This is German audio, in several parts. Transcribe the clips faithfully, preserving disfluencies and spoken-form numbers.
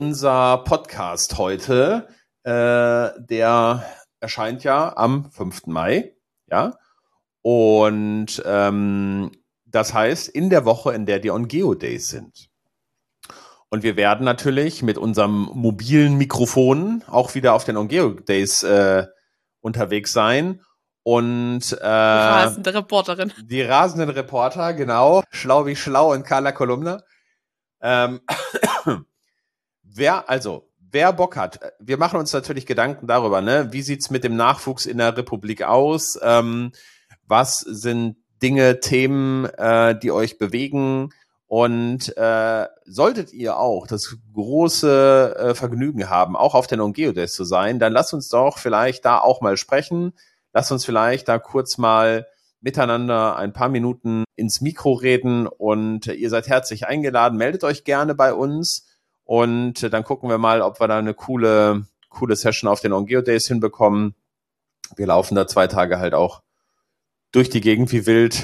Unser Podcast heute, äh, der erscheint ja am fünften Mai, ja, und ähm, das heißt in der Woche, in der die OnGeo Days sind. Und wir werden natürlich mit unserem mobilen Mikrofon auch wieder auf den OnGeo Days äh, unterwegs sein und äh, die rasende Reporterin. Die rasenden Reporter, genau, schlau wie schlau und Carla Kolumna. Ähm, wer, also, wer Bock hat, wir machen uns natürlich Gedanken darüber, ne, wie sieht's mit dem Nachwuchs in der Republik aus? Ähm, was sind Dinge, Themen, äh, die euch bewegen? Und äh, solltet ihr auch das große äh, Vergnügen haben, auch auf den OnGeo Days zu sein, dann lasst uns doch vielleicht da auch mal sprechen. Lasst uns vielleicht da kurz mal miteinander ein paar Minuten ins Mikro reden und ihr seid herzlich eingeladen. Meldet euch gerne bei uns und dann gucken wir mal, ob wir da eine coole, coole Session auf den OnGeo Days hinbekommen. Wir laufen da zwei Tage halt auch durch die Gegend wie wild.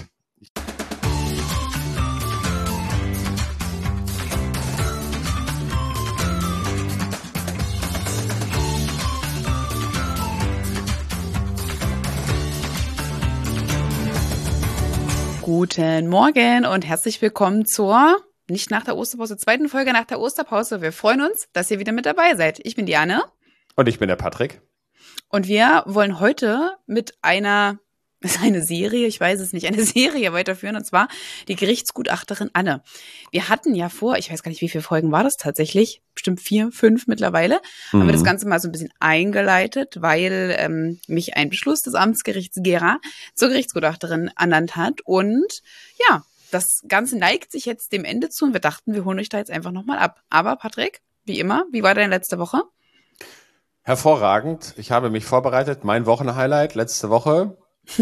Guten Morgen und herzlich willkommen zur, nicht nach der Osterpause, zweiten Folge nach der Osterpause. Wir freuen uns, dass ihr wieder mit dabei seid. Ich bin die Anne. Und ich bin der Patrick. Und wir wollen heute mit einer, das ist eine Serie, ich weiß es nicht, eine Serie weiterführen, und zwar die Gerichtsgutachterin Anne. Wir hatten ja vor, ich weiß gar nicht, wie viele Folgen war das tatsächlich, bestimmt vier, fünf mittlerweile, mhm. haben wir das Ganze mal so ein bisschen eingeleitet, weil ähm, mich ein Beschluss des Amtsgerichts Gera zur Gerichtsgutachterin ernannt hat. Und ja, das Ganze neigt sich jetzt dem Ende zu und wir dachten, wir holen euch da jetzt einfach nochmal ab. Aber Patrick, wie immer, wie war deine letzte Woche? Hervorragend. Ich habe mich vorbereitet. Mein Wochenhighlight letzte Woche.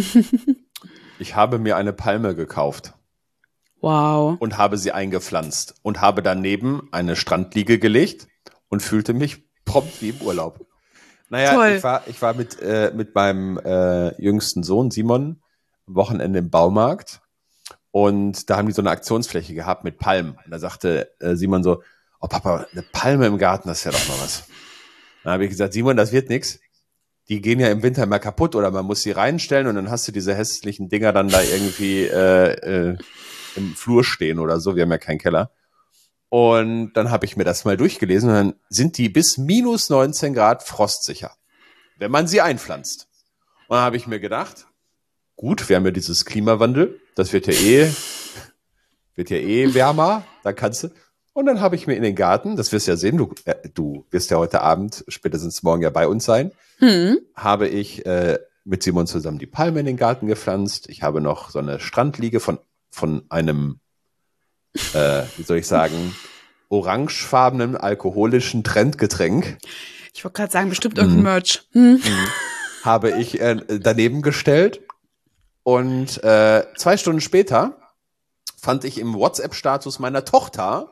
Ich habe mir eine Palme gekauft. Wow. Und habe sie eingepflanzt und habe daneben eine Strandliege gelegt und fühlte mich prompt wie im Urlaub. Naja, Toll. ich war ich war mit äh, mit meinem äh, jüngsten Sohn Simon am Wochenende im Baumarkt und da haben die so eine Aktionsfläche gehabt mit Palmen. Und da sagte äh, Simon so, oh Papa, eine Palme im Garten, das ist ja doch mal was. Dann habe ich gesagt, Simon, das wird nix. Die gehen ja im Winter immer kaputt oder man muss sie reinstellen und dann hast du diese hässlichen Dinger dann da irgendwie äh, äh, im Flur stehen oder so. Wir haben ja keinen Keller. Und dann habe ich mir das mal durchgelesen und dann sind die bis minus neunzehn Grad frostsicher, wenn man sie einpflanzt. Und dann habe ich mir gedacht, gut, wir haben ja dieses Klimawandel, das wird ja eh, wird ja eh wärmer, da kannst du. Und dann habe ich mir in den Garten, das wirst du ja sehen, du, äh, du wirst ja heute Abend, spätestens morgen ja bei uns sein, hm. habe ich äh, mit Simon zusammen die Palme in den Garten gepflanzt. Ich habe noch so eine Strandliege von von einem, äh, wie soll ich sagen, orangefarbenen alkoholischen Trendgetränk. Ich wollte gerade sagen, bestimmt irgendein hm. Merch. Hm. Hm. Habe ich äh, daneben gestellt und äh, zwei Stunden später fand ich im WhatsApp-Status meiner Tochter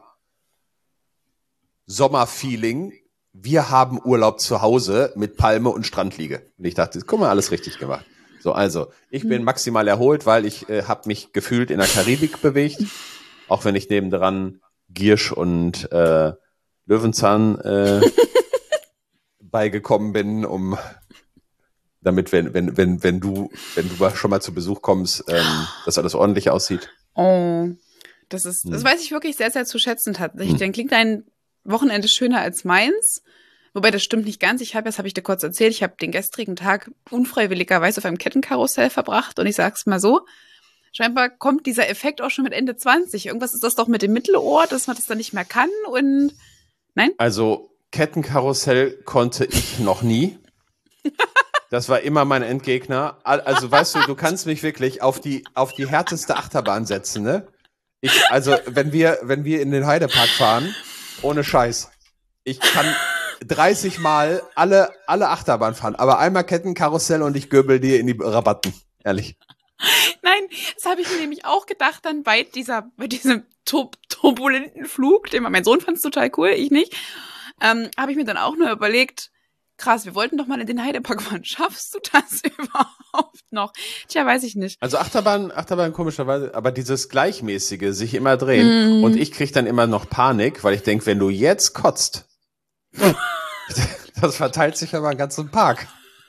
Sommerfeeling, wir haben Urlaub zu Hause mit Palme und Strandliege. Und ich dachte, guck mal, alles richtig gemacht. So, also, ich bin maximal erholt, weil ich äh, habe mich gefühlt in der Karibik bewegt, auch wenn ich nebendran Giersch und äh, Löwenzahn äh, beigekommen bin, um damit, wenn wenn wenn wenn du wenn du schon mal zu Besuch kommst, ähm, dass alles ordentlich aussieht. Oh, das ist, das weiß ich wirklich sehr, sehr zu schätzen tatsächlich. Hm. Dann klingt dein Wochenende schöner als meins. Wobei, das stimmt nicht ganz. Ich habe, das habe ich dir kurz erzählt, ich habe den gestrigen Tag unfreiwilligerweise auf einem Kettenkarussell verbracht. Und ich sag's mal so, scheinbar kommt dieser Effekt auch schon mit Ende zwanzig. Irgendwas ist das doch mit dem Mittelohr, dass man das dann nicht mehr kann. Und nein? Also Kettenkarussell konnte ich noch nie. Das war immer mein Endgegner. Also weißt du, du kannst mich wirklich auf die auf die härteste Achterbahn setzen, ne? Ich, also wenn wir wenn wir in den Heidepark fahren, ohne Scheiß, ich kann dreißig Mal alle alle Achterbahn fahren, aber einmal Kettenkarussell und ich göbel dir in die Rabatten, ehrlich. Nein, das habe ich mir nämlich auch gedacht dann bei dieser bei diesem tur- turbulenten Flug, den mein Sohn fand es total cool, ich nicht, ähm, habe ich mir dann auch nur überlegt, krass, wir wollten doch mal in den Heidepark fahren. Schaffst du das überhaupt noch? Tja, weiß ich nicht. Also Achterbahn, Achterbahn komischerweise, aber dieses gleichmäßige, sich immer drehen. Mm. Und ich krieg dann immer noch Panik, weil ich denke, wenn du jetzt kotzt, Das verteilt sich aber im ganzen Park.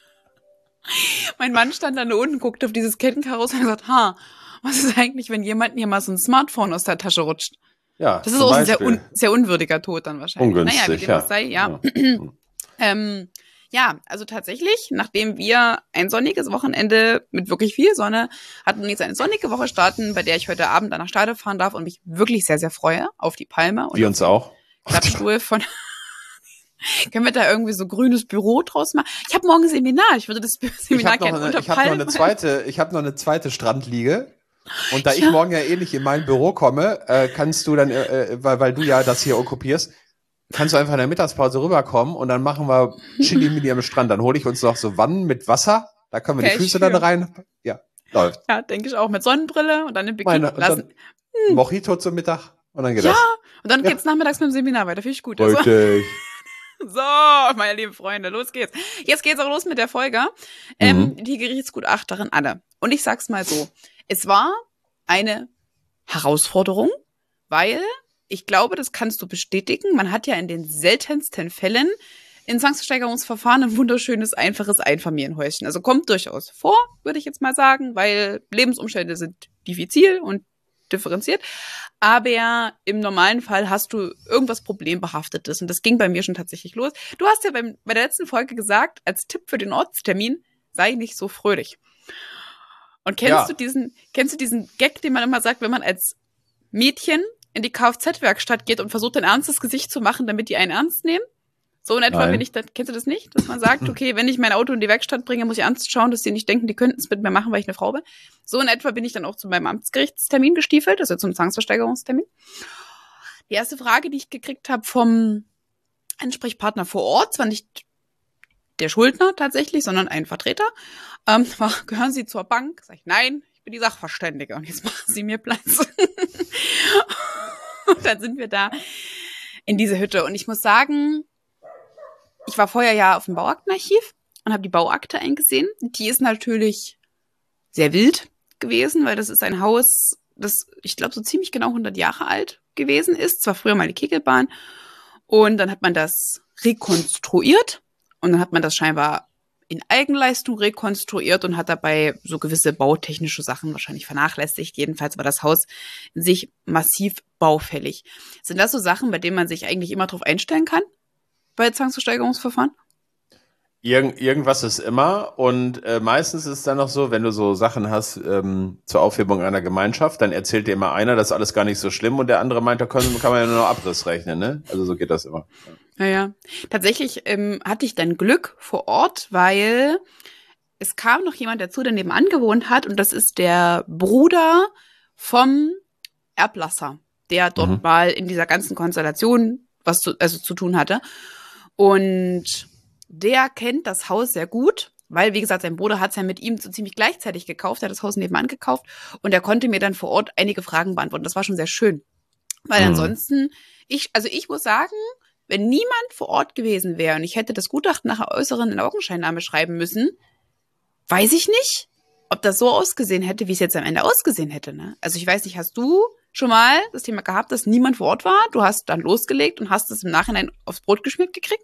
Mein Mann stand dann da unten, guckte auf dieses Kettenkarussell und gesagt, ha, was ist eigentlich, wenn jemand hier mal so ein Smartphone aus der Tasche rutscht? Ja, das ist auch ein sehr, un- sehr unwürdiger Tod dann wahrscheinlich. Ungünstig, naja, wie dem ja. auch sei, ja. Ja. ähm, ja, also tatsächlich, nachdem wir ein sonniges Wochenende mit wirklich viel Sonne hatten und jetzt eine sonnige Woche starten, bei der ich heute Abend dann nach Stade fahren darf und mich wirklich sehr, sehr freue auf die Palme. Und wir uns auch. Klappstuhl von... Können wir da irgendwie so grünes Büro draus machen? Ich habe morgen Seminar. Ich würde das Seminar gerne unter Ich habe noch eine zweite, ich habe noch eine zweite Strandliege. Und da ja. ich morgen ja eh nicht in mein Büro komme, äh, kannst du dann, äh, weil, weil du ja das hier okkupierst, kannst du einfach in der Mittagspause rüberkommen und dann machen wir Chili Mini am Strand. Dann hole ich uns noch so Wannen mit Wasser. Da können wir okay, die Füße dann rein. Ja, läuft. Ja, denke ich auch. Mit Sonnenbrille und dann im Bikini Meine, und lassen. Dann hm. Mojito zum Mittag und dann geht ja, das. Ja, und dann ja. geht's nachmittags mit dem Seminar weiter. Finde ich gut. Richtig. Also. So, meine lieben Freunde, los geht's. Jetzt geht's auch los mit der Folge. Ähm, mhm. Die Gerichtsgutachterin Anne. Und ich sag's mal so, es war eine Herausforderung, weil ich glaube, das kannst du bestätigen, man hat ja in den seltensten Fällen in Zwangsversteigerungsverfahren ein wunderschönes, einfaches Einfamilienhäuschen. Also kommt durchaus vor, würde ich jetzt mal sagen, weil Lebensumstände sind diffizil und differenziert. Aber im normalen Fall hast du irgendwas Problembehaftetes. Und das ging bei mir schon tatsächlich los. Du hast ja beim, bei der letzten Folge gesagt, als Tipp für den Ortstermin, sei nicht so fröhlich. Und kennst ja. du diesen, kennst du diesen Gag, den man immer sagt, wenn man als Mädchen in die Kfz-Werkstatt geht und versucht, ein ernstes Gesicht zu machen, damit die einen ernst nehmen? So in etwa, Nein. wenn ich das, kennst du das nicht? Dass man sagt, okay, wenn ich mein Auto in die Werkstatt bringe, muss ich ernst schauen, dass die nicht denken, die könnten es mit mir machen, weil ich eine Frau bin. So in etwa bin ich dann auch zu meinem Amtsgerichtstermin gestiefelt, also zum Zwangsversteigerungstermin. Die erste Frage, die ich gekriegt habe vom Ansprechpartner vor Ort, zwar nicht der Schuldner tatsächlich, sondern ein Vertreter, ähm, war, gehören Sie zur Bank? Sag ich, nein, ich bin die Sachverständige und jetzt machen Sie mir Platz. Und dann sind wir da in diese Hütte und ich muss sagen, ich war vorher ja auf dem Bauaktenarchiv und habe die Bauakte eingesehen. Die ist natürlich sehr wild gewesen, weil das ist ein Haus, das, ich glaube, so ziemlich genau hundert Jahre alt gewesen ist. Zwar früher mal die Kegelbahn. Und dann hat man das rekonstruiert. Und dann hat man das scheinbar in Eigenleistung rekonstruiert und hat dabei so gewisse bautechnische Sachen wahrscheinlich vernachlässigt. Jedenfalls war das Haus in sich massiv baufällig. Sind das so Sachen, bei denen man sich eigentlich immer drauf einstellen kann? Bei Zwangsversteigerungsverfahren? Irgend, irgendwas ist immer und äh, meistens ist es dann noch so, wenn du so Sachen hast ähm, zur Aufhebung einer Gemeinschaft, dann erzählt dir immer einer, das ist alles gar nicht so schlimm und der andere meint, da kann, kann man ja nur noch Abriss rechnen, ne? Also so geht das immer. Ja, ja. Tatsächlich ähm, hatte ich dann Glück vor Ort, weil es kam noch jemand dazu, der nebenan gewohnt hat und das ist der Bruder vom Erblasser, der dort mhm. mal in dieser ganzen Konstellation was zu, also zu tun hatte. Und der kennt das Haus sehr gut, weil, wie gesagt, sein Bruder hat es ja mit ihm so ziemlich gleichzeitig gekauft, er hat das Haus nebenan gekauft und er konnte mir dann vor Ort einige Fragen beantworten. Das war schon sehr schön. Weil mhm. ansonsten, ich, also ich muss sagen, wenn niemand vor Ort gewesen wäre und ich hätte das Gutachten nach der äußeren Augenscheinnahme schreiben müssen, weiß ich nicht, ob das so ausgesehen hätte, wie es jetzt am Ende ausgesehen hätte. Ne? Also ich weiß nicht, hast du schon mal das Thema gehabt, dass niemand vor Ort war? Du hast dann losgelegt und hast es im Nachhinein aufs Brot geschmiert gekriegt?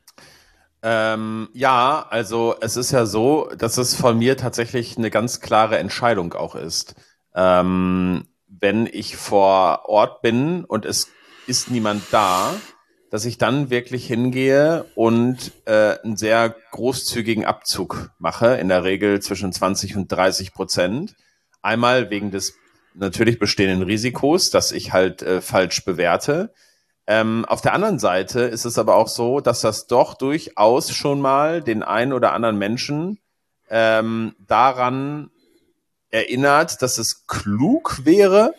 Ähm, ja, also es ist ja so, dass es von mir tatsächlich eine ganz klare Entscheidung auch ist. Ähm, wenn ich vor Ort bin und es ist niemand da, dass ich dann wirklich hingehe und äh, einen sehr großzügigen Abzug mache, in der Regel zwischen zwanzig und dreißig Prozent. Einmal wegen des natürlich bestehenden Risikos, dass ich halt äh, falsch bewerte. Ähm, auf der anderen Seite ist es aber auch so, dass das doch durchaus schon mal den einen oder anderen Menschen ähm, daran erinnert, dass es klug wäre,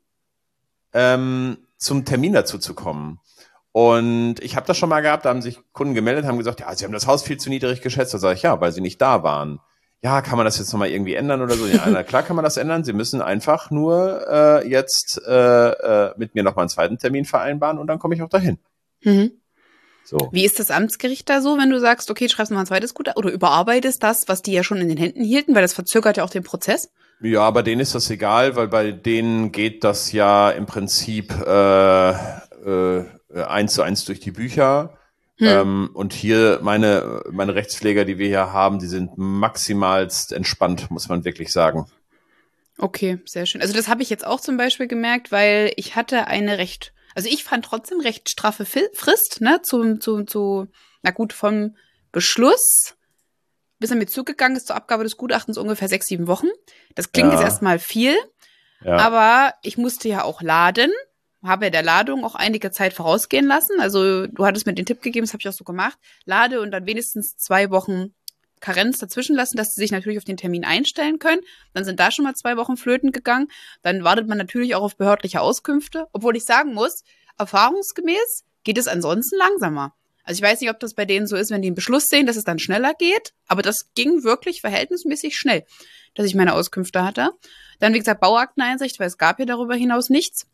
ähm, zum Termin dazu zu kommen. Und ich habe das schon mal gehabt, da haben sich Kunden gemeldet, haben gesagt, ja, sie haben das Haus viel zu niedrig geschätzt. Da sage ich, ja, weil sie nicht da waren. Ja, kann man das jetzt nochmal irgendwie ändern oder so? Ja, na klar kann man das ändern. Sie müssen einfach nur äh, jetzt äh, äh, mit mir nochmal einen zweiten Termin vereinbaren und dann komme ich auch dahin. Mhm. So. Wie ist das Amtsgericht da so, wenn du sagst, okay, schreibst nochmal ein zweites Gutachten oder überarbeitest das, was die ja schon in den Händen hielten, weil das verzögert ja auch den Prozess? Ja, bei denen ist das egal, weil bei denen geht das ja im Prinzip äh, äh, eins zu eins durch die Bücher. Hm. Ähm, und hier meine, meine Rechtspfleger, die wir hier haben, die sind maximalst entspannt, muss man wirklich sagen. Okay, sehr schön. Also das habe ich jetzt auch zum Beispiel gemerkt, weil ich hatte eine recht, also ich fand trotzdem recht straffe Frist, ne, zu, zu, zu, na gut, vom Beschluss, bis er mir zugegangen ist zur Abgabe des Gutachtens ungefähr sechs, sieben Wochen. Das klingt ja. jetzt erstmal viel, ja. aber ich musste ja auch laden, habe ja der Ladung auch einige Zeit vorausgehen lassen. Also du hattest mir den Tipp gegeben, das habe ich auch so gemacht. Lade und dann wenigstens zwei Wochen Karenz dazwischen lassen, dass sie sich natürlich auf den Termin einstellen können. Dann sind da schon mal zwei Wochen flöten gegangen. Dann wartet man natürlich auch auf behördliche Auskünfte. Obwohl ich sagen muss, erfahrungsgemäß geht es ansonsten langsamer. Also ich weiß nicht, ob das bei denen so ist, wenn die einen Beschluss sehen, dass es dann schneller geht. Aber das ging wirklich verhältnismäßig schnell, dass ich meine Auskünfte hatte. Dann, wie gesagt, Bauakteneinsicht, weil es gab ja darüber hinaus nichts.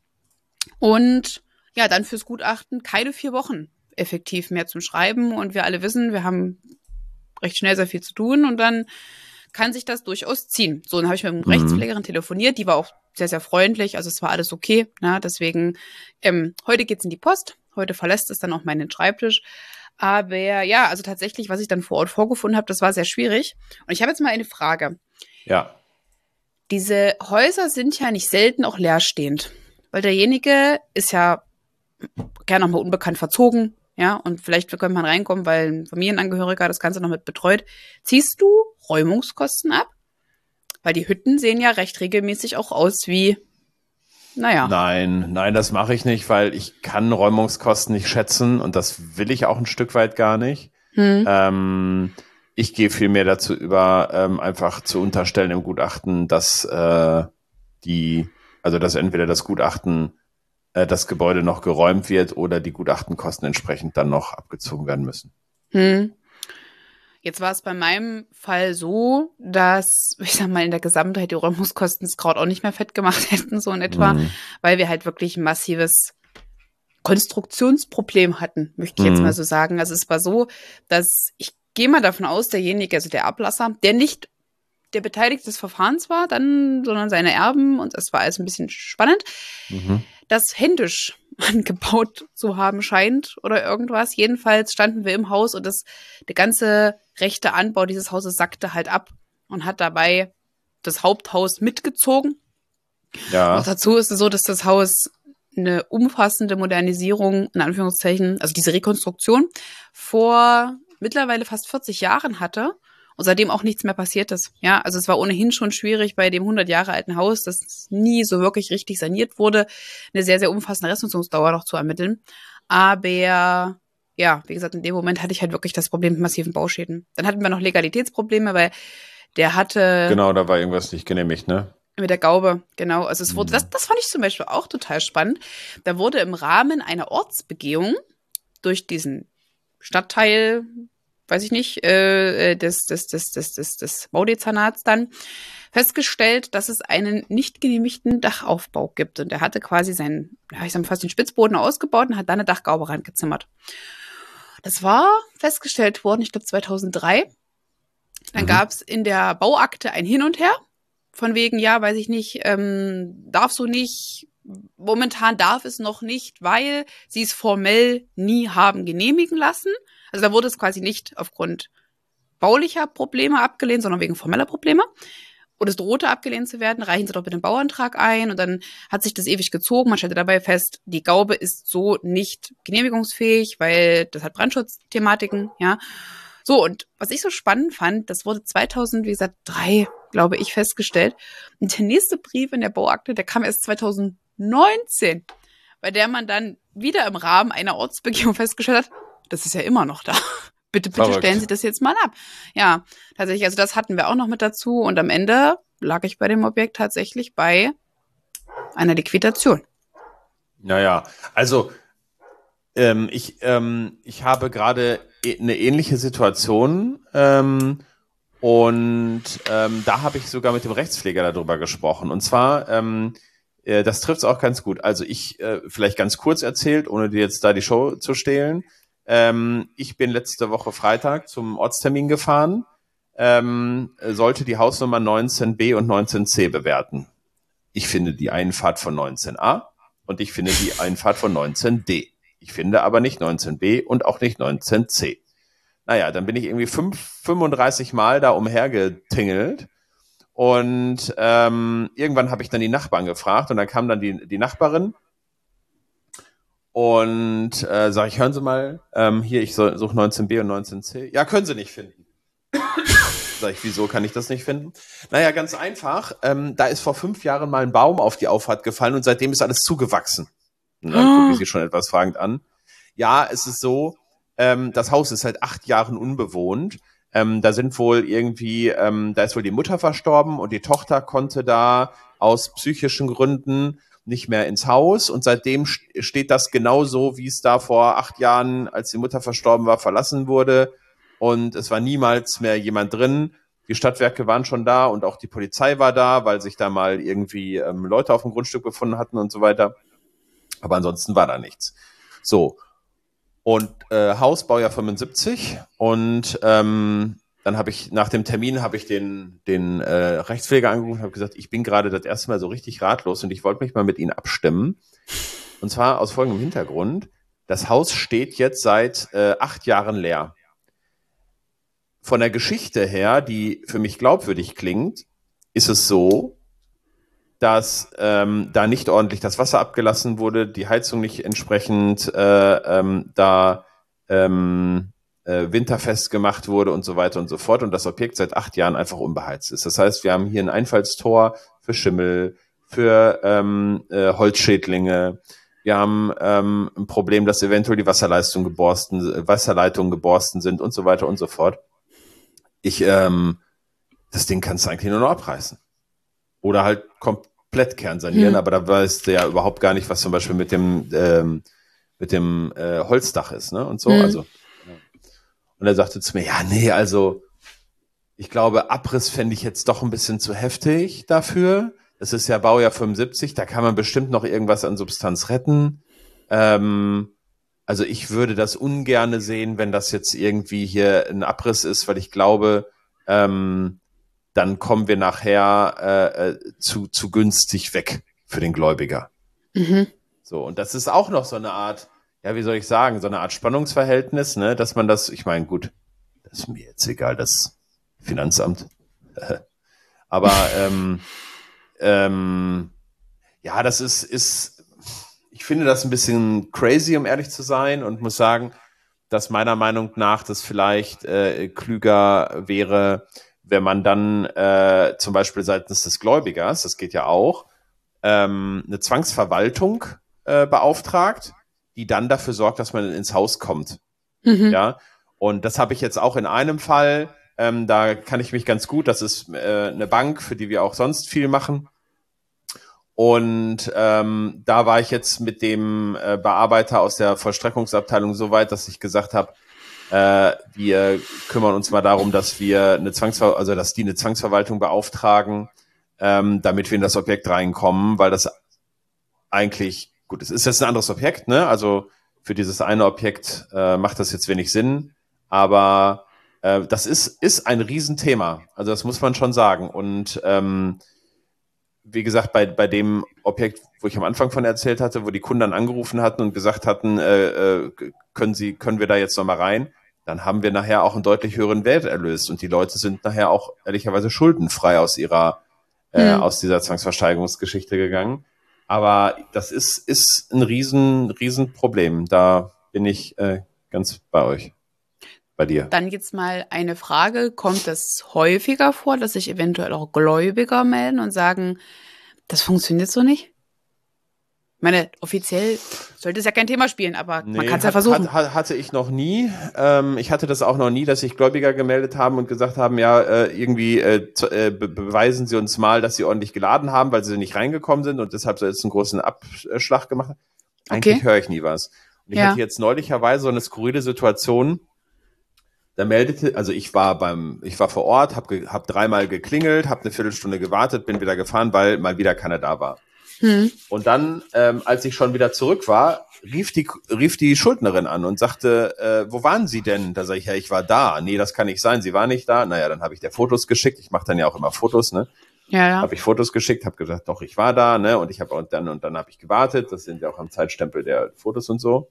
Und ja, dann fürs Gutachten keine vier Wochen effektiv mehr zum Schreiben. Und wir alle wissen, wir haben recht schnell sehr viel zu tun und dann kann sich das durchaus ziehen. So, dann habe ich mit einer mhm. Rechtspflegerin telefoniert, die war auch sehr, sehr freundlich, also es war alles okay. Ne? Deswegen, ähm, heute geht's in die Post, heute verlässt es dann auch meinen Schreibtisch. Aber ja, also tatsächlich, was ich dann vor Ort vorgefunden habe, das war sehr schwierig. Und ich habe jetzt mal eine Frage. Ja. Diese Häuser sind ja nicht selten auch leerstehend, weil derjenige ist ja gerne nochmal unbekannt verzogen. Ja, und vielleicht könnte man reinkommen, weil ein Familienangehöriger das Ganze noch mit betreut. Ziehst du Räumungskosten ab? Weil die Hütten sehen ja recht regelmäßig auch aus wie, naja. Nein, nein, das mache ich nicht, weil ich kann Räumungskosten nicht schätzen und das will ich auch ein Stück weit gar nicht. Hm. Ähm, ich gehe vielmehr dazu über, ähm, einfach zu unterstellen im Gutachten, dass äh, die, also dass entweder das Gutachten das Gebäude noch geräumt wird oder die Gutachtenkosten entsprechend dann noch abgezogen werden müssen. Hm. Jetzt war es bei meinem Fall so, dass, ich sag mal, in der Gesamtheit die Räumungskosten das Kraut auch nicht mehr fett gemacht hätten, so in etwa, mhm. weil wir halt wirklich ein massives Konstruktionsproblem hatten, möchte ich jetzt mhm. mal so sagen. Also es war so, dass ich gehe mal davon aus, derjenige, also der Ablasser, der nicht der Beteiligte des Verfahrens war, dann, sondern seine Erben, und das war alles ein bisschen spannend, mhm. das händisch angebaut zu haben scheint oder irgendwas. Jedenfalls standen wir im Haus und das, der ganze rechte Anbau dieses Hauses sackte halt ab und hat dabei das Haupthaus mitgezogen. Ja. Auch dazu ist es so, dass das Haus eine umfassende Modernisierung, in Anführungszeichen, also diese Rekonstruktion, vor mittlerweile fast vierzig Jahren hatte. Und seitdem auch nichts mehr passiert ist. Ja, also es war ohnehin schon schwierig bei dem hundert Jahre alten Haus, das nie so wirklich richtig saniert wurde, eine sehr, sehr umfassende Restnutzungsdauer noch zu ermitteln. Aber ja, wie gesagt, in dem Moment hatte ich halt wirklich das Problem mit massiven Bauschäden. Dann hatten wir noch Legalitätsprobleme, weil der hatte... Genau, da war irgendwas nicht genehmigt, ne? Mit der Gaube, genau. Also es wurde, mhm. das, das fand ich zum Beispiel auch total spannend. Da wurde im Rahmen einer Ortsbegehung durch diesen Stadtteil... weiß ich nicht, äh, des, des, des, des, des, des Baudezernats dann festgestellt, dass es einen nicht genehmigten Dachaufbau gibt. Und er hatte quasi seinen, ja, ich sag mal fast den Spitzboden ausgebaut und hat dann eine Dachgaube rangezimmert. Das war festgestellt worden, ich glaube zweitausenddrei. Dann mhm. gab es in der Bauakte ein Hin und Her. Von wegen, ja, weiß ich nicht, ähm, darfst du nicht, momentan darf es noch nicht, weil sie es formell nie haben genehmigen lassen. Also da wurde es quasi nicht aufgrund baulicher Probleme abgelehnt, sondern wegen formeller Probleme. Und es drohte abgelehnt zu werden, reichen Sie doch bitte den Bauantrag ein. Und dann hat sich das ewig gezogen. Man stellte dabei fest, die Gaube ist so nicht genehmigungsfähig, weil das hat Brandschutzthematiken, ja. So, und was ich so spannend fand, das wurde zweitausend, wie gesagt, drei, glaube ich, festgestellt. Und der nächste Brief in der Bauakte, der kam erst zweitausendneunzehn, bei der man dann wieder im Rahmen einer Ortsbegehung festgestellt hat, das ist ja immer noch da. Bitte, bitte Verrückt. Stellen Sie das jetzt mal ab. Ja, tatsächlich, also das hatten wir auch noch mit dazu. Und am Ende lag ich bei dem Objekt tatsächlich bei einer Liquidation. Naja, also ähm, ich, ähm, ich habe gerade eine ähnliche Situation ähm, und ähm, da habe ich sogar mit dem Rechtspfleger darüber gesprochen. Und zwar, ähm, äh, das trifft es auch ganz gut. Also ich, äh, vielleicht ganz kurz erzählt, ohne dir jetzt da die Show zu stehlen. Ähm, ich bin letzte Woche Freitag zum Ortstermin gefahren, ähm, sollte die Hausnummer neunzehn b und neunzehn c bewerten. Ich finde die Einfahrt von neunzehn a und ich finde die Einfahrt von neunzehn d. Ich finde aber nicht neunzehn b und auch nicht neunzehn c. Naja, dann bin ich irgendwie fünf, fünfunddreißig Mal da umhergetingelt und ähm, irgendwann habe ich dann die Nachbarn gefragt und dann kam dann die, die Nachbarin und äh, sage ich, hören Sie mal, ähm, hier, ich suche neunzehn b und neunzehn c. Ja, können Sie nicht finden. Sag ich, wieso kann ich das nicht finden? Naja, ganz einfach, ähm, da ist vor fünf Jahren mal ein Baum auf die Auffahrt gefallen und seitdem ist alles zugewachsen. Und dann gucke ich sie schon etwas fragend an. Ja, es ist so, ähm, das Haus ist seit acht Jahren unbewohnt. Ähm, da sind wohl irgendwie, ähm, da ist wohl die Mutter verstorben und die Tochter konnte da aus psychischen Gründen nicht mehr ins Haus und seitdem steht das genauso, wie es da vor acht Jahren, als die Mutter verstorben war, verlassen wurde. Und es war niemals mehr jemand drin. Die Stadtwerke waren schon da und auch die Polizei war da, weil sich da mal irgendwie ähm, Leute auf dem Grundstück befunden hatten und so weiter. Aber ansonsten war da nichts. So. Und äh, Haus Baujahr fünfundsiebzig. Und ähm, dann habe ich, nach dem Termin habe ich den, den äh, Rechtspfleger angerufen und habe gesagt, ich bin gerade das erste Mal so richtig ratlos und ich wollte mich mal mit Ihnen abstimmen. Und zwar aus folgendem Hintergrund. Das Haus steht jetzt seit äh, acht Jahren leer. Von der Geschichte her, die für mich glaubwürdig klingt, ist es so, dass ähm, da nicht ordentlich das Wasser abgelassen wurde, die Heizung nicht entsprechend äh, ähm, da ähm, äh, winterfest gemacht wurde und so weiter und so fort und das Objekt seit acht Jahren einfach unbeheizt ist. Das heißt, wir haben hier ein Einfallstor für Schimmel, für ähm, äh, Holzschädlinge. Wir haben ähm, ein Problem, dass eventuell die Wasserleistung geborsten, Wasserleitungen geborsten sind und so weiter und so fort. Ich, ähm, das Ding kannst du eigentlich nur noch abreißen. Oder halt komplett kernsanieren, hm. aber da weißt du ja überhaupt gar nicht, was zum Beispiel mit dem, ähm, mit dem äh, Holzdach ist, ne? Und so. Hm. Also. Und er sagte zu mir, ja, nee, also ich glaube, Abriss fände ich jetzt doch ein bisschen zu heftig dafür. Das ist ja Baujahr fünfundsiebzig, da kann man bestimmt noch irgendwas an Substanz retten. Ähm, Also ich würde das ungerne sehen, wenn das jetzt irgendwie hier ein Abriss ist, weil ich glaube, ähm, dann kommen wir nachher äh, zu, zu günstig weg für den Gläubiger. Mhm. So, und das ist auch noch so eine Art, ja, wie soll ich sagen, so eine Art Spannungsverhältnis, ne, dass man das, ich meine, gut, das ist mir jetzt egal, das Finanzamt. Aber ähm, ähm, ja, das ist, ist Ich finde das ein bisschen crazy, um ehrlich zu sein, und muss sagen, dass meiner Meinung nach das vielleicht äh, klüger wäre, wenn man dann äh, zum Beispiel seitens des Gläubigers, das geht ja auch, ähm, eine Zwangsverwaltung äh, beauftragt, die dann dafür sorgt, dass man ins Haus kommt. Mhm. Ja, und das habe ich jetzt auch in einem Fall, ähm, da kann ich mich ganz gut, das ist äh, eine Bank, für die wir auch sonst viel machen. Und ähm, da war ich jetzt mit dem äh, Bearbeiter aus der Vollstreckungsabteilung so weit, dass ich gesagt habe, äh, wir kümmern uns mal darum, dass wir eine Zwangsver- also dass die eine Zwangsverwaltung beauftragen, ähm, damit wir in das Objekt reinkommen, weil das eigentlich, gut, es ist jetzt ein anderes Objekt, ne? Also für dieses eine Objekt äh, macht das jetzt wenig Sinn, aber äh, das ist ist ein Riesenthema. Also das muss man schon sagen. Und ähm, wie gesagt, bei, bei dem Objekt, wo ich am Anfang von erzählt hatte, wo die Kunden dann angerufen hatten und gesagt hatten, äh, äh, können Sie, können wir da jetzt nochmal rein? Dann haben wir nachher auch einen deutlich höheren Wert erlöst und die Leute sind nachher auch ehrlicherweise schuldenfrei aus ihrer, äh, mhm. aus dieser Zwangsversteigerungsgeschichte gegangen. Aber das ist, ist ein riesen, riesen Problem. Da bin ich äh, ganz bei euch. Bei dir. Dann jetzt mal eine Frage. Kommt es häufiger vor, dass sich eventuell auch Gläubiger melden und sagen, das funktioniert so nicht? Ich meine, offiziell sollte es ja kein Thema spielen, aber nee, man kann es ja versuchen. Hat, hatte ich noch nie. Ähm, ich hatte das auch noch nie, dass sich Gläubiger gemeldet haben und gesagt haben, ja, äh, irgendwie äh, zu, äh, be- beweisen Sie uns mal, dass Sie ordentlich geladen haben, weil Sie nicht reingekommen sind und deshalb so jetzt einen großen Abschlag gemacht haben. Eigentlich okay. höre ich nie was. Und ich ja. hatte jetzt neulicherweise so eine skurrile Situation. Da meldete, also ich war beim, ich war vor Ort, habe hab dreimal geklingelt, habe eine Viertelstunde gewartet, bin wieder gefahren, weil mal wieder keiner da war. Hm. Und dann, ähm, als ich schon wieder zurück war, rief die rief die Schuldnerin an und sagte, äh, wo waren Sie denn? Da sage ich, ja, ich war da. Nee, das kann nicht sein, Sie war nicht da. Naja, dann habe ich der Fotos geschickt. Ich mache dann ja auch immer Fotos, ne? Ja, ja. Habe ich Fotos geschickt, habe gesagt, doch, ich war da, ne? Und ich habe und dann und dann habe ich gewartet. Das sind ja auch am Zeitstempel der Fotos und so.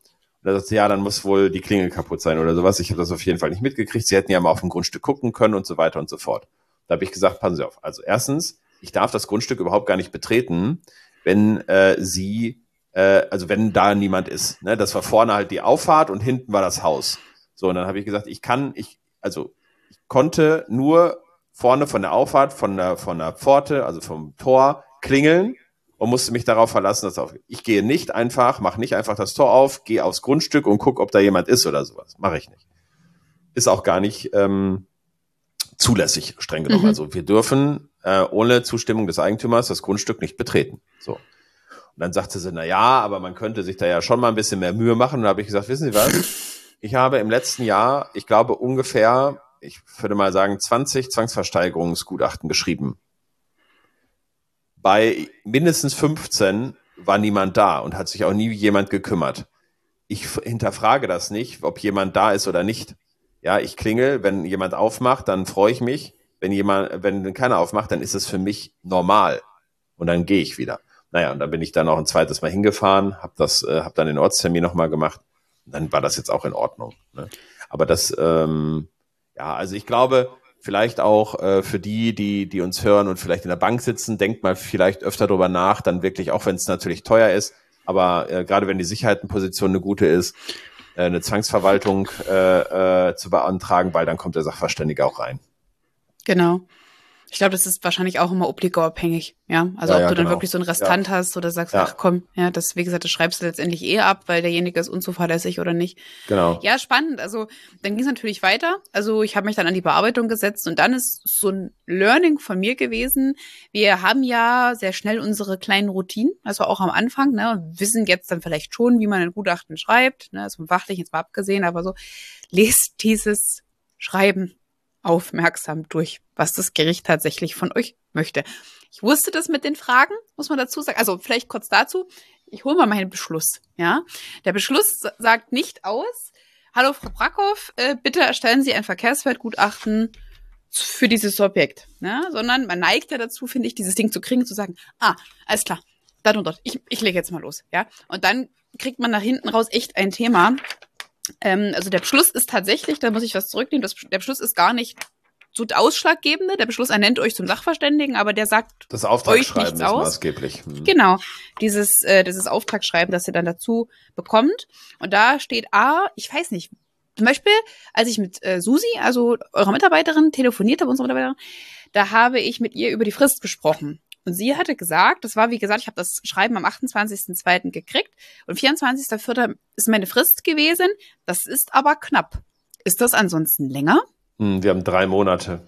Und da sagt sie, ja, dann muss wohl die Klingel kaputt sein oder sowas. Ich habe das auf jeden Fall nicht mitgekriegt. Sie hätten ja mal auf dem Grundstück gucken können und so weiter und so fort. Da habe ich gesagt, passen Sie auf. Also erstens, ich darf das Grundstück überhaupt gar nicht betreten, wenn äh, sie, äh, also wenn da niemand ist. Ne? Das war vorne halt die Auffahrt und hinten war das Haus. So, und dann habe ich gesagt, ich kann, ich, also ich konnte nur vorne von der Auffahrt, von der, von der Pforte, also vom Tor klingeln und musste mich darauf verlassen, dass auf, ich gehe nicht einfach, mache nicht einfach das Tor auf, gehe aufs Grundstück und gucke, ob da jemand ist oder sowas. Mache ich nicht. Ist auch gar nicht ähm, zulässig, streng genommen. Mhm. Also wir dürfen äh, ohne Zustimmung des Eigentümers das Grundstück nicht betreten. So. Und dann sagte sie, na ja, aber man könnte sich da ja schon mal ein bisschen mehr Mühe machen. Und da habe ich gesagt, wissen Sie was? Ich habe im letzten Jahr, ich glaube ungefähr, ich würde mal sagen, zwanzig Zwangsversteigerungsgutachten geschrieben. Bei mindestens fünfzehn war niemand da und hat sich auch nie jemand gekümmert. Ich hinterfrage das nicht, ob jemand da ist oder nicht. Ja, ich klingel, wenn jemand aufmacht, dann freue ich mich. Wenn jemand, wenn keiner aufmacht, dann ist es für mich normal. Und dann gehe ich wieder. Naja, und dann bin ich dann auch ein zweites Mal hingefahren, habe das, äh, habe dann den Ortstermin nochmal gemacht. Und dann war das jetzt auch in Ordnung. Ne? Aber das, ähm, ja, also ich glaube, vielleicht auch äh, für die, die die uns hören und vielleicht in der Bank sitzen, denkt mal vielleicht öfter drüber nach, dann wirklich, auch wenn es natürlich teuer ist, aber äh, gerade wenn die Sicherheitenposition eine gute ist, äh, eine Zwangsverwaltung äh, äh, zu beantragen, weil dann kommt der Sachverständige auch rein. Genau. Ich glaube, das ist wahrscheinlich auch immer obligaabhängig, ja. Also ja, ob ja, du dann genau. wirklich so einen Restant ja. hast oder sagst, ja. ach komm, ja, das, wie gesagt, das schreibst du letztendlich eh ab, weil derjenige ist unzuverlässig oder nicht. Genau. Ja, spannend. Also dann ging es natürlich weiter. Also ich habe mich dann an die Bearbeitung gesetzt und dann ist so ein Learning von mir gewesen. Wir haben ja sehr schnell unsere kleinen Routinen, also auch am Anfang, ne, wissen jetzt dann vielleicht schon, wie man ein Gutachten schreibt, ne, also vom Fachlichen jetzt mal abgesehen, aber so, lest dieses Schreiben aufmerksam durch, was das Gericht tatsächlich von euch möchte. Ich wusste das mit den Fragen, muss man dazu sagen. Also vielleicht kurz dazu. Ich hole mal meinen Beschluss. Ja, der Beschluss sagt nicht aus, hallo Frau Brackhoff, äh, bitte erstellen Sie ein Verkehrswertgutachten für dieses Objekt. Ja, sondern man neigt ja dazu, finde ich, dieses Ding zu kriegen, zu sagen, ah, alles klar, dort und dort, ich, ich lege jetzt mal los. Ja, und dann kriegt man nach hinten raus echt ein Thema. Ähm, also der Beschluss ist tatsächlich, da muss ich was zurücknehmen, das, der Beschluss ist gar nicht so der Ausschlaggebende. Der Beschluss ernennt euch zum Sachverständigen, aber der sagt das Auftragsschreiben euch nichts ist aus. Maßgeblich. Hm. Genau, dieses, äh, dieses Auftragsschreiben, das ihr dann dazu bekommt. Und da steht A, ich weiß nicht, zum Beispiel, als ich mit äh, Susi, also eurer Mitarbeiterin, telefoniert habe, unsere Mitarbeiterin, da habe ich mit ihr über die Frist gesprochen. Und sie hatte gesagt, das war wie gesagt, ich habe das Schreiben am achtundzwanzigsten zweiten gekriegt und vierundzwanzigsten vierten ist meine Frist gewesen. Das ist aber knapp. Ist das ansonsten länger? Hm, wir haben drei Monate.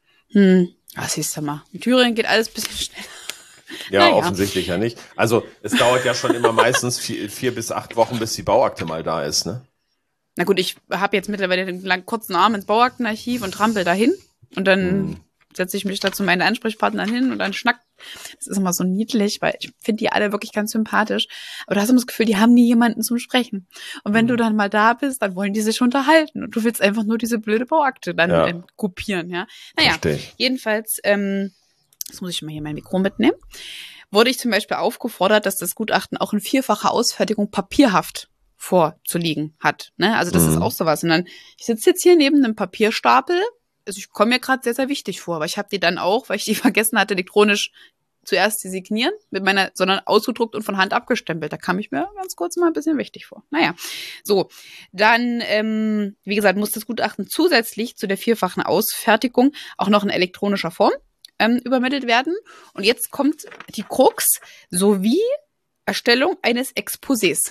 Hm, was siehst du mal. In Thüringen geht alles ein bisschen schneller. Ja, naja. Offensichtlich ja nicht. Also es dauert ja schon immer meistens vier, vier bis acht Wochen, bis die Bauakte mal da ist, ne? Na gut, ich habe jetzt mittlerweile den lang, kurzen Arm ins Bauaktenarchiv und trampel dahin und dann hm. setze ich mich da zu meinen Ansprechpartnern hin und dann schnackt. Das ist immer so niedlich, weil ich finde die alle wirklich ganz sympathisch. Aber du hast immer das Gefühl, die haben nie jemanden zum Sprechen. Und wenn mhm. du dann mal da bist, dann wollen die sich unterhalten. Und du willst einfach nur diese blöde Bauakte dann ja. ähm, kopieren, ja. Naja, Versteh. jedenfalls, ähm, jetzt muss ich mal hier mein Mikro mitnehmen, wurde ich zum Beispiel aufgefordert, dass das Gutachten auch in vierfacher Ausfertigung papierhaft vorzuliegen hat. Ne? Also das mhm. ist auch sowas. Und dann, ich sitze jetzt hier neben einem Papierstapel. Also ich komme mir gerade sehr, sehr wichtig vor, aber ich habe die dann auch, weil ich die vergessen hatte, elektronisch zuerst die signieren, mit meiner, sondern ausgedruckt und von Hand abgestempelt. Da kam ich mir ganz kurz mal ein bisschen wichtig vor. Naja, so, dann, ähm, wie gesagt, muss das Gutachten zusätzlich zu der vierfachen Ausfertigung auch noch in elektronischer Form ähm, übermittelt werden. Und jetzt kommt die Krux sowie Erstellung eines Exposés.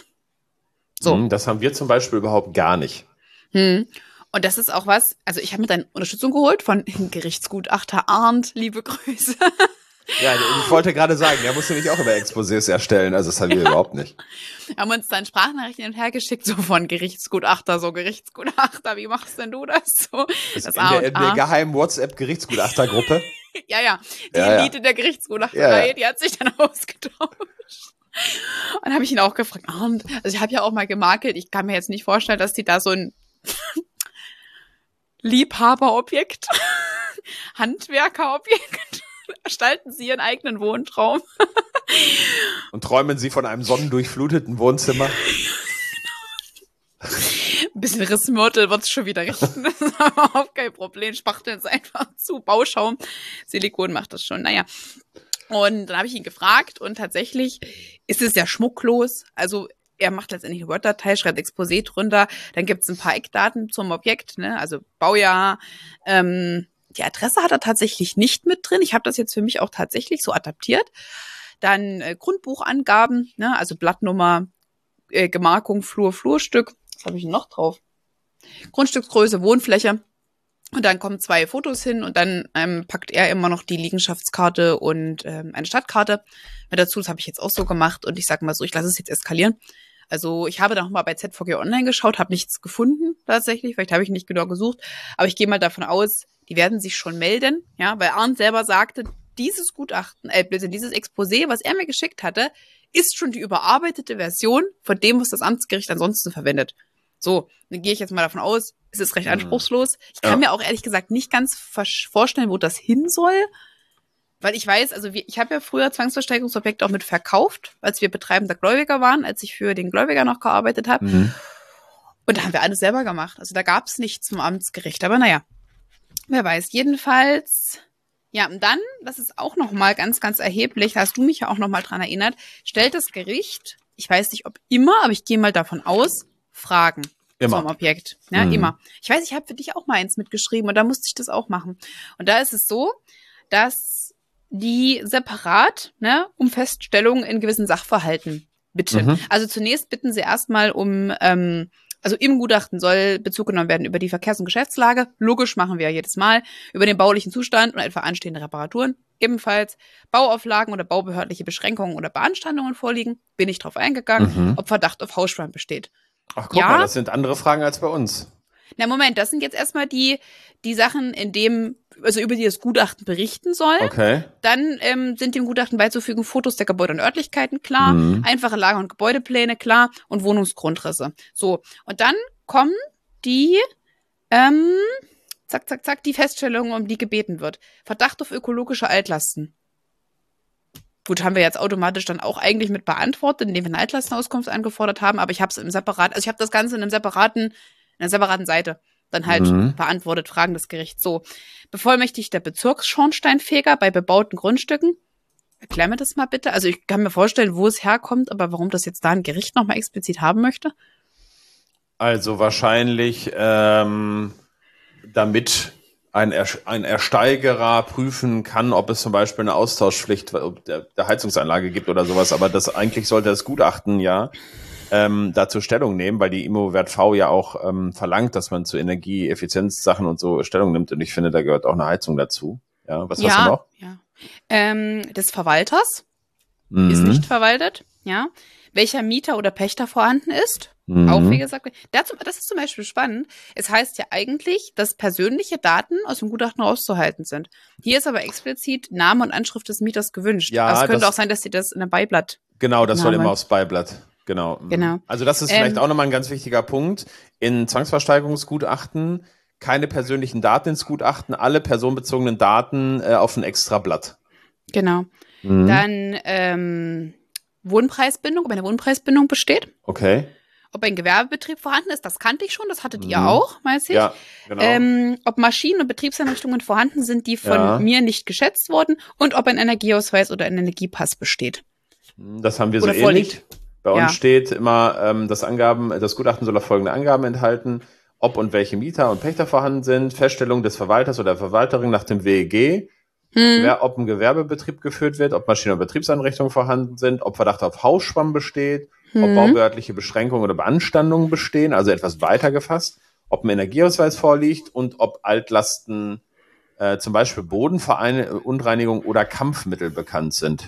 So. Das haben wir zum Beispiel überhaupt gar nicht. Hm. Und das ist auch was, also ich habe mir dann Unterstützung geholt von Gerichtsgutachter Arndt, liebe Grüße. Ja, ich wollte gerade sagen, der muss nämlich auch immer Exposés erstellen, also das haben wir ja. überhaupt nicht. Wir haben uns dann Sprachnachrichten hin und her geschickt, so von Gerichtsgutachter, so Gerichtsgutachter, wie machst denn du das so? Das, das in, der, in der geheimen WhatsApp-Gerichtsgutachtergruppe. ja, ja, die ja, Elite ja. der Gerichtsgutachterei, ja, ja. die hat sich dann ausgetauscht. Und dann habe ich ihn auch gefragt, Arndt, also ich habe ja auch mal gemakelt, ich kann mir jetzt nicht vorstellen, dass die da so ein Liebhaberobjekt, Handwerkerobjekt, gestalten Sie Ihren eigenen Wohntraum. Und träumen Sie von einem sonnendurchfluteten Wohnzimmer? Ein bisschen Rissmörtel wird's schon wieder richten. Das ist überhaupt kein Problem. Spachteln es einfach zu. Bauschaum. Silikon macht das schon. Naja. Und dann habe ich ihn gefragt und tatsächlich ist es ja schmucklos. Also er macht letztendlich eine Word-Datei, schreibt Exposé drunter. Dann gibt's ein paar Eckdaten zum Objekt, ne? Also Baujahr. Ähm, die Adresse hat er tatsächlich nicht mit drin. Ich habe das jetzt für mich auch tatsächlich so adaptiert. Dann äh, Grundbuchangaben, ne? Also Blattnummer, äh, Gemarkung, Flur, Flurstück. Was habe ich denn noch drauf? Grundstücksgröße, Wohnfläche. Und dann kommen zwei Fotos hin und dann ähm, packt er immer noch die Liegenschaftskarte und ähm, eine Stadtkarte mit dazu. Das habe ich jetzt auch so gemacht und ich sage mal so, ich lasse es jetzt eskalieren. Also ich habe da noch mal bei Z V G Online geschaut, habe nichts gefunden tatsächlich, vielleicht habe ich nicht genau gesucht, aber ich gehe mal davon aus, die werden sich schon melden, ja, weil Arndt selber sagte, dieses Gutachten, äh, dieses Exposé, was er mir geschickt hatte, ist schon die überarbeitete Version von dem, was das Amtsgericht ansonsten verwendet. So, dann gehe ich jetzt mal davon aus, es ist recht anspruchslos. Ich kann ja. mir auch ehrlich gesagt nicht ganz vorstellen, wo das hin soll. Weil ich weiß, also wir, ich habe ja früher Zwangsversteigerungsobjekte auch mit verkauft, als wir betreibender Gläubiger waren, als ich für den Gläubiger noch gearbeitet habe. Mhm. Und da haben wir alles selber gemacht. Also da gab es nichts zum Amtsgericht. Aber naja, wer weiß. Jedenfalls, ja, und dann, das ist auch noch mal ganz, ganz erheblich, da hast du mich ja auch noch mal dran erinnert, stellt das Gericht, ich weiß nicht, ob immer, aber ich gehe mal davon aus, Fragen immer. Zum Objekt. Ja, mhm. immer. Ich weiß, ich habe für dich auch mal eins mitgeschrieben und da musste ich das auch machen. Und da ist es so, dass die separat, ne, um Feststellungen in gewissen Sachverhalten bitten. Mhm. Also zunächst bitten sie erstmal um, ähm, also im Gutachten soll Bezug genommen werden über die Verkehrs- und Geschäftslage. Logisch, machen wir ja jedes Mal. Über den baulichen Zustand und etwa anstehende Reparaturen. Ebenfalls Bauauflagen oder baubehördliche Beschränkungen oder Beanstandungen vorliegen. Bin ich drauf eingegangen, mhm. ob Verdacht auf Hausschwand besteht. Ach, guck ja. mal, das sind andere Fragen als bei uns. Na, Moment, das sind jetzt erstmal die, die Sachen, in dem, also über die das Gutachten berichten soll. Okay. Dann ähm, sind dem Gutachten beizufügen Fotos der Gebäude und Örtlichkeiten, klar. Mhm. Einfache Lager- und Gebäudepläne, klar. Und Wohnungsgrundrisse. So. Und dann kommen die, ähm, zack, zack, zack, die Feststellungen, um die gebeten wird. Verdacht auf ökologische Altlasten. Gut, haben wir jetzt automatisch dann auch eigentlich mit beantwortet, indem wir eine Altlastenauskunft angefordert haben, aber ich habe es im separat, also ich habe das Ganze in einem separaten, in einer separaten Seite dann halt mhm. beantwortet, Fragen des Gerichts. So, bevollmächtigt der Bezirksschornsteinfeger bei bebauten Grundstücken. Erklär mir das mal bitte. Also ich kann mir vorstellen, wo es herkommt, aber warum das jetzt da ein Gericht nochmal explizit haben möchte? Also wahrscheinlich ähm, damit ein, er ein Ersteigerer prüfen kann, ob es zum Beispiel eine Austauschpflicht der, der Heizungsanlage gibt oder sowas. Aber das eigentlich sollte das Gutachten ja ähm, dazu Stellung nehmen, weil die Immowert V ja auch ähm, verlangt, dass man zu Energieeffizienzsachen und so Stellung nimmt. Und ich finde, da gehört auch eine Heizung dazu. Ja, was ja, hast du noch? Ja. Ähm, des Verwalters mhm. ist nicht verwaltet. Ja. Welcher Mieter oder Pächter vorhanden ist. Mhm. Auch wie gesagt, dazu, das ist zum Beispiel spannend. Es heißt ja eigentlich, dass persönliche Daten aus dem Gutachten rauszuhalten sind. Hier ist aber explizit Name und Anschrift des Mieters gewünscht. Ja, also es könnte das, auch sein, dass sie das in einem Beiblatt. Genau, das soll immer aufs Beiblatt. Genau. Genau. Also das ist vielleicht ähm, auch nochmal ein ganz wichtiger Punkt. In Zwangsversteigerungsgutachten keine persönlichen Daten ins Gutachten, alle personenbezogenen Daten äh, auf ein extra Blatt. Genau. Mhm. Dann ähm, Wohnpreisbindung, ob eine Wohnpreisbindung besteht. Okay. Ob ein Gewerbebetrieb vorhanden ist, das kannte ich schon, das hattet mhm. ihr auch, weiß ich. Ja, genau. Ähm, ob Maschinen- und Betriebseinrichtungen vorhanden sind, die von ja. mir nicht geschätzt wurden und ob ein Energieausweis oder ein Energiepass besteht. Das haben wir so oder ähnlich. Vorliegt. Bei uns ja. steht immer, ähm, das Angaben, das Gutachten soll auch folgende Angaben enthalten, ob und welche Mieter und Pächter vorhanden sind, Feststellung des Verwalters oder der Verwalterin nach dem W E G, hm. ob ein Gewerbebetrieb geführt wird, ob Maschinen- und Betriebseinrichtungen vorhanden sind, ob Verdacht auf Hausschwamm besteht, hm. ob baubehördliche Beschränkungen oder Beanstandungen bestehen, also etwas weiter gefasst, ob ein Energieausweis vorliegt und ob Altlasten, äh, zum Beispiel Bodenverunreinigung oder Kampfmittel bekannt sind.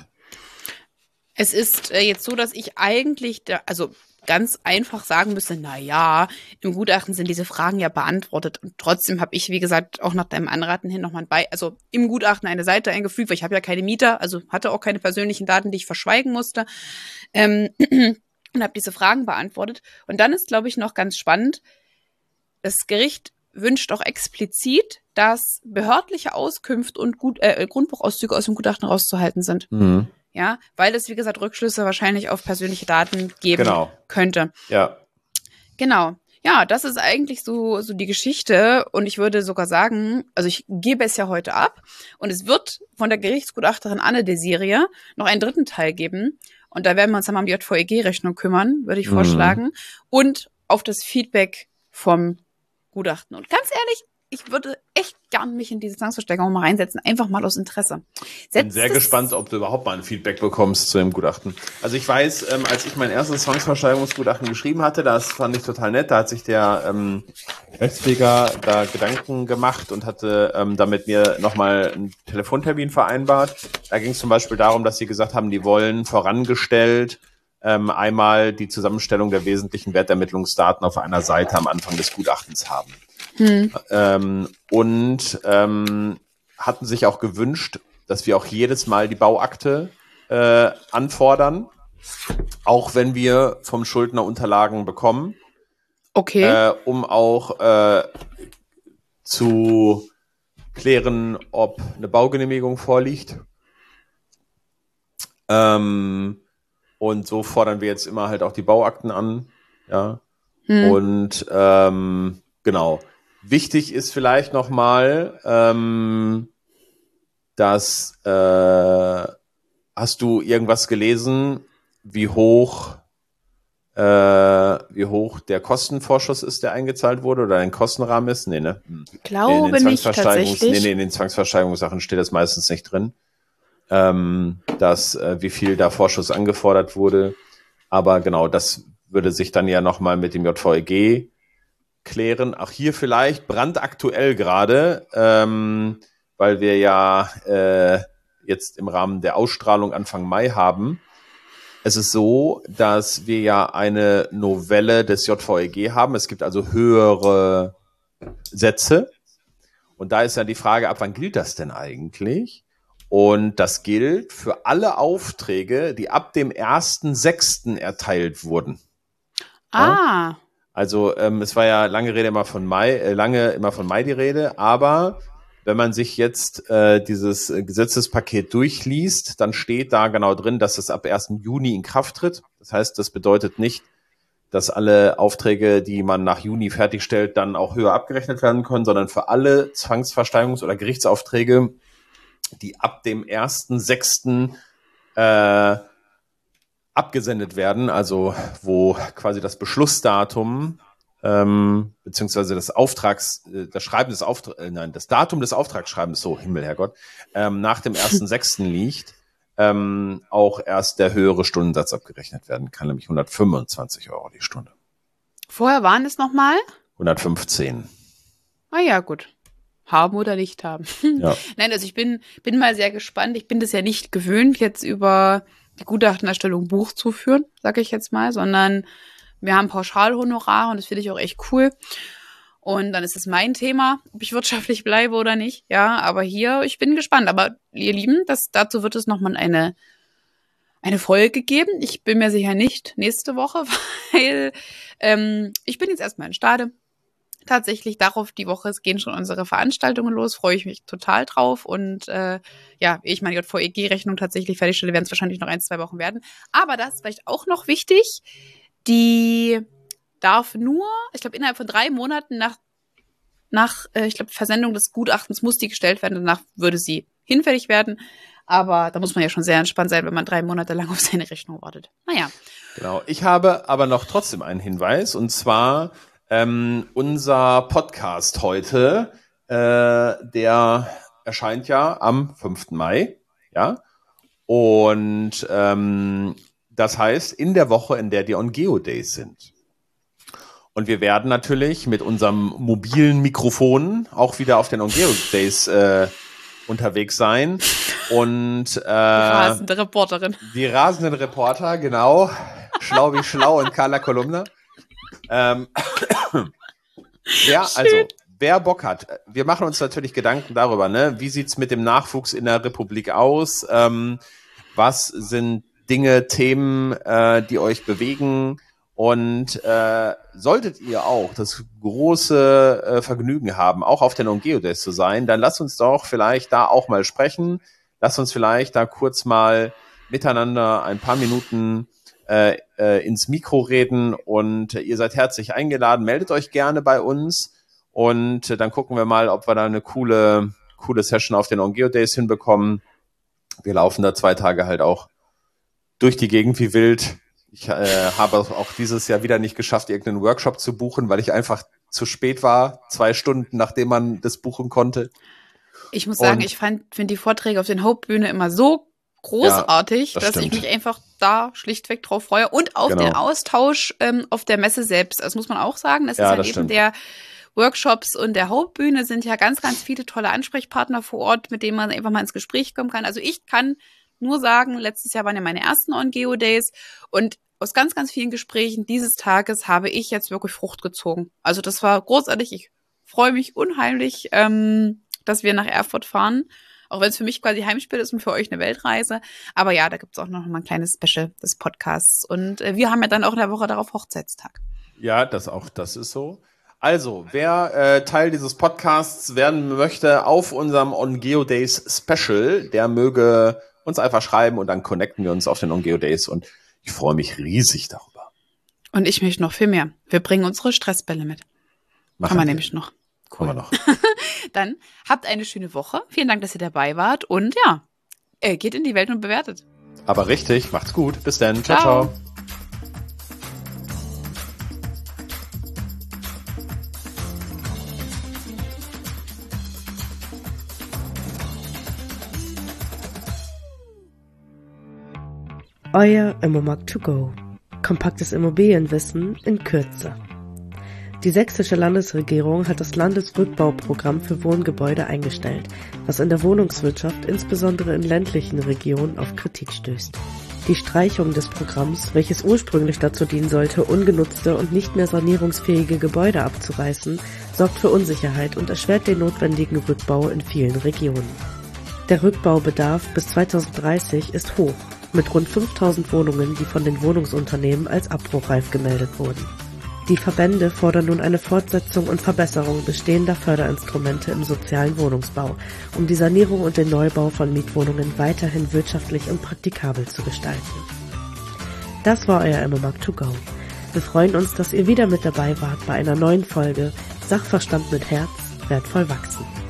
Es ist äh, jetzt so, dass ich eigentlich, da, also ganz einfach sagen müsste, na ja, im Gutachten sind diese Fragen ja beantwortet. Und trotzdem habe ich, wie gesagt, auch nach deinem Anraten hin nochmal bei, also im Gutachten eine Seite eingefügt, weil ich habe ja keine Mieter, also hatte auch keine persönlichen Daten, die ich verschweigen musste. Ähm, und habe diese Fragen beantwortet. Und dann ist, glaube ich, noch ganz spannend, das Gericht wünscht auch explizit, dass behördliche Auskünfte und Gut, äh, Grundbuchauszüge aus dem Gutachten rauszuhalten sind. Mhm. Ja, weil es, wie gesagt, Rückschlüsse wahrscheinlich auf persönliche Daten geben genau. könnte. Ja. Genau. ja, das ist eigentlich so, so die Geschichte. Und ich würde sogar sagen, also ich gebe es ja heute ab. Und es wird von der Gerichtsgutachterin Anne der Serie noch einen dritten Teil geben. Und da werden wir uns dann mal um die J V E G-Rechnung kümmern, würde ich vorschlagen. Mhm. Und auf das Feedback vom Gutachten. Und ganz ehrlich, ich würde echt gern mich in diese Zwangsversteigerung mal reinsetzen, einfach mal aus Interesse. Ich bin sehr gespannt, ob du überhaupt mal ein Feedback bekommst zu dem Gutachten. Also ich weiß, ähm, als ich mein erstes Zwangsversteigerungsgutachten geschrieben hatte, das fand ich total nett, da hat sich der ähm, Rechtspfleger da Gedanken gemacht und hatte ähm, da mit mir nochmal einen Telefontermin vereinbart. Da ging es zum Beispiel darum, dass sie gesagt haben, die wollen vorangestellt ähm, einmal die Zusammenstellung der wesentlichen Wertermittlungsdaten auf einer Seite am Anfang des Gutachtens haben. Hm. Ähm, und ähm, hatten sich auch gewünscht, dass wir auch jedes Mal die Bauakte äh, anfordern, auch wenn wir vom Schuldner Unterlagen bekommen, okay, äh, um auch äh, zu klären, ob eine Baugenehmigung vorliegt. Ähm, und so fordern wir jetzt immer halt auch die Bauakten an, ja. Hm. Und ähm, genau. Wichtig ist vielleicht nochmal, ähm, dass, äh, hast du irgendwas gelesen, wie hoch, äh, wie hoch der Kostenvorschuss ist, der eingezahlt wurde oder ein Kostenrahmen ist? Nee, ne? Ich glaube nee, nicht tatsächlich. Nee, nee, in den Zwangsversteigerungssachen steht das meistens nicht drin, ähm, dass, äh, wie viel da Vorschuss angefordert wurde. Aber genau, das würde sich dann ja nochmal mit dem J V E G klären. Auch hier vielleicht brandaktuell gerade, ähm, weil wir ja äh, jetzt im Rahmen der Ausstrahlung Anfang Mai haben. Es ist so, dass wir ja eine Novelle des J V E G haben. Es gibt also höhere Sätze. Und da ist ja die Frage, ab wann gilt das denn eigentlich? Und das gilt für alle Aufträge, die ab dem ersten sechsten erteilt wurden. Ah. Ja? Also ähm, es war ja lange Rede immer von Mai, äh, lange immer von Mai die Rede, aber wenn man sich jetzt äh, dieses Gesetzespaket durchliest, dann steht da genau drin, dass es ab ersten Juni in Kraft tritt. Das heißt, das bedeutet nicht, dass alle Aufträge, die man nach Juni fertigstellt, dann auch höher abgerechnet werden können, sondern für alle Zwangsversteigerungs- oder Gerichtsaufträge, die ab dem ersten sechsten äh, abgesendet werden, also wo quasi das Beschlussdatum ähm, beziehungsweise das Auftrags, äh, das Schreiben des Auftrags, äh, nein, das Datum des Auftragsschreibens, so Himmel, Herrgott, ähm, nach dem ersten sechsten liegt, ähm, auch erst der höhere Stundensatz abgerechnet werden kann, nämlich hundertfünfundzwanzig Euro die Stunde. Vorher waren es nochmal? hundertfünfzehn. Ah ja, gut. Haben oder nicht haben. Ja. Nein, also ich bin, bin mal sehr gespannt. Ich bin das ja nicht gewöhnt, jetzt über die Gutachtenerstellung Buch zu führen, sage ich jetzt mal, sondern wir haben Pauschalhonorar und das finde ich auch echt cool. Und dann ist es mein Thema, ob ich wirtschaftlich bleibe oder nicht. Ja, aber hier, ich bin gespannt. Aber ihr Lieben, das, dazu wird es nochmal eine, eine Folge geben. Ich bin mir sicher nicht nächste Woche, weil ähm, ich bin jetzt erstmal in Stade. Tatsächlich darauf die Woche, es gehen schon unsere Veranstaltungen los, freue ich mich total drauf. Und äh, ja, ehe ich meine J V E G-Rechnung tatsächlich fertigstelle, werden es wahrscheinlich noch ein, zwei Wochen werden. Aber das ist vielleicht auch noch wichtig, die darf nur, ich glaube, innerhalb von drei Monaten nach, nach äh, ich glaube, Versendung des Gutachtens muss die gestellt werden. Danach würde sie hinfällig werden. Aber da muss man ja schon sehr entspannt sein, wenn man drei Monate lang auf seine Rechnung wartet. Naja. Genau. Ich habe aber noch trotzdem einen Hinweis, und zwar ähm, unser Podcast heute, äh, der erscheint ja am fünften Mai, ja. Und ähm, das heißt, in der Woche, in der die On-Geo Days sind. Und wir werden natürlich mit unserem mobilen Mikrofon auch wieder auf den On-Geo Days äh, unterwegs sein. Und äh, die rasende Reporterin. Die rasenden Reporter, genau. Schlau wie schlau und Carla Kolumna. Ähm, wer, also, wer Bock hat, wir machen uns natürlich Gedanken darüber, ne? Wie sieht's mit dem Nachwuchs in der Republik aus? Ähm, was sind Dinge, Themen, äh, die euch bewegen? Und äh, solltet ihr auch das große äh, Vergnügen haben, auch auf den On-Geo Days zu sein, dann lasst uns doch vielleicht da auch mal sprechen. Lasst uns vielleicht da kurz mal miteinander ein paar Minuten äh, äh, ins Mikro reden und äh, ihr seid herzlich eingeladen. Meldet euch gerne bei uns und äh, dann gucken wir mal, ob wir da eine coole, coole Session auf den OnGeo Days hinbekommen. Wir laufen da zwei Tage halt auch durch die Gegend wie wild. Ich äh, habe auch dieses Jahr wieder nicht geschafft, irgendeinen Workshop zu buchen, weil ich einfach zu spät war, zwei Stunden nachdem man das buchen konnte. Ich muss sagen, und ich finde die Vorträge auf den Hauptbühne immer so großartig, ja, das dass stimmt. ich mich einfach da schlichtweg drauf freue und auf genau. den Austausch ähm, auf der Messe selbst. Das muss man auch sagen. Das ja, ist ja das neben stimmt. der Workshops und der Hauptbühne sind ja ganz, ganz viele tolle Ansprechpartner vor Ort, mit denen man einfach mal ins Gespräch kommen kann. Also ich kann nur sagen, letztes Jahr waren ja meine ersten OnGeo Days und aus ganz, ganz vielen Gesprächen dieses Tages habe ich jetzt wirklich Frucht gezogen. Also das war großartig. Ich freue mich unheimlich, ähm, dass wir nach Erfurt fahren. Auch wenn es für mich quasi Heimspiel ist und für euch eine Weltreise. Aber ja, da gibt es auch noch mal ein kleines Special des Podcasts. Und äh, wir haben ja dann auch in der Woche darauf Hochzeitstag. Ja, das auch, das ist so. Also, wer äh, Teil dieses Podcasts werden möchte auf unserem OnGeo Days Special, der möge uns einfach schreiben und dann connecten wir uns auf den OnGeo Days und ich freue mich riesig darüber. Und ich möchte noch viel mehr. Wir bringen unsere Stressbälle mit. Machen Kann man wir. nämlich noch. Cool. Kann man noch. Dann habt eine schöne Woche. Vielen Dank, dass ihr dabei wart. Und ja, äh, geht in die Welt und bewertet. Aber richtig, macht's gut. Bis dann. Ciao, ciao. ciao. Euer Immomarkt to go. Kompaktes Immobilienwissen in Kürze. Die sächsische Landesregierung hat das Landesrückbauprogramm für Wohngebäude eingestellt, was in der Wohnungswirtschaft insbesondere in ländlichen Regionen auf Kritik stößt. Die Streichung des Programms, welches ursprünglich dazu dienen sollte, ungenutzte und nicht mehr sanierungsfähige Gebäude abzureißen, sorgt für Unsicherheit und erschwert den notwendigen Rückbau in vielen Regionen. Der Rückbaubedarf bis zweitausenddreißig ist hoch, mit rund fünftausend Wohnungen, die von den Wohnungsunternehmen als abbruchreif gemeldet wurden. Die Verbände fordern nun eine Fortsetzung und Verbesserung bestehender Förderinstrumente im sozialen Wohnungsbau, um die Sanierung und den Neubau von Mietwohnungen weiterhin wirtschaftlich und praktikabel zu gestalten. Das war euer Immomarkt to go. Wir freuen uns, dass ihr wieder mit dabei wart bei einer neuen Folge Sachverstand mit Herz, wertvoll wachsen.